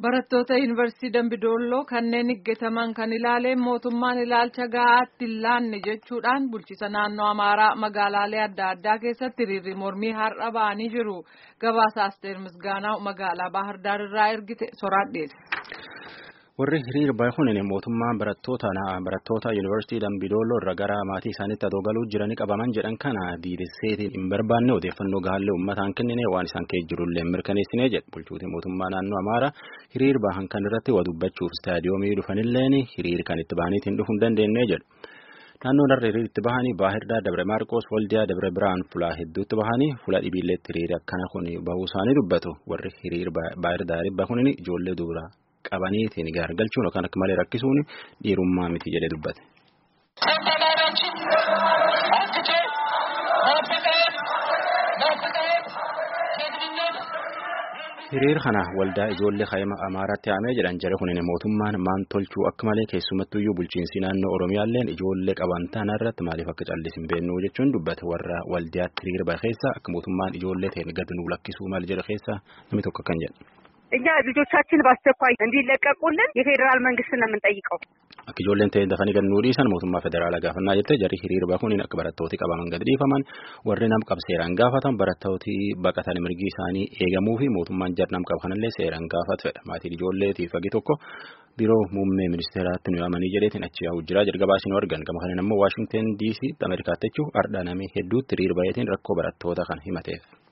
Barattoota Yuunivarsiitii Dambidolloo kanneen higgataman kan ilaaleen mootummaan ilaalcha gahaatti hin laanne jechuudhaan bulchiinsa naannoo Amaaraa magaalaalee adda addaa keessatti hiriirri mormii har'a ba'anii jiru. Gabaasa Asteer Misgaanaa magaalaa Baahir Daar irraa ergite soraadheesse. Warri hiriira bahuun mootummaan barattoota Yuunivarsiitii Dambidolloo irra gara maatii isaaniitti adoo galuu jiranii qabaman jedhan kana diidesseetiin hin barbaanne odeeffannoo gahaallee uummataan kennine waan isaan keessa jirullee mirkaneessine jedhu bulchuutii mootummaa naannoo Amaaraa hiriira bahan kan irratti waa dubbachuuf istaadiyoomii dhufanilleen hiriira kan itti bahaniitiin dhufuu hin dandeenye jedhu. Naannoo darra hiriira itti bahanii Baahir Daar, Dabre Maarqos, Waldiyaa, Dabre Biraan fulaa hedduutti bahanii fula dhibiilleetti hiriira akkana kun bahuu isaanii dubbatu. Warri hiriira Baahir Daar bahuun ijoollee dubaraa qabaniitiin gargalchuun yookaan akka malee rakkisuun dhiirummaa miti jedhee dubbate. Hiriira kana waldaa ijoollee Hayima Amaaraatti haamee jedhan jara kunin mootummaan maan tolchuu akka malee keessumattuyyuu bulchiinsi naannoo Oromiyaalleen ijoollee qaban tana irratti maaliif akka callisin beennuu jechuun dubbate warra waldiyaatti hiriira bahe keessa akka mootummaan ijoollee ta'e gad nuu lakkisuu maal jedha keessa namni tokko kan jedhu. እኛ ልጆቻችን በአስቸኳይ እንዲለቀቁልን የፌደራል መንግስት ነው የምንጠይቀው Ijoolleen ta'e dafanii gad nuu dhiisan mootummaa federaalaa gaafannaa jettee jarri hiriira bahuun akka barattooti qabaman gad dhiifaman warri nam qab seeraan gaafatan barattooti baqatan mirgi isaanii eegamuu fi mootummaan jar nam qab kanallee seeraan gaafatu fedha maatiin ijoolleetiif fagi tokko biroo muummee ministeeraatti nu yaamanii jedheetiin achi yaa'u jira jedha gabaasni argan gama kanaan ammoo Waashingten DC Ameerikaatti jechuun ardhaa namii hedduutti hiriira baheetiin rakkoo barattoota kan himateef.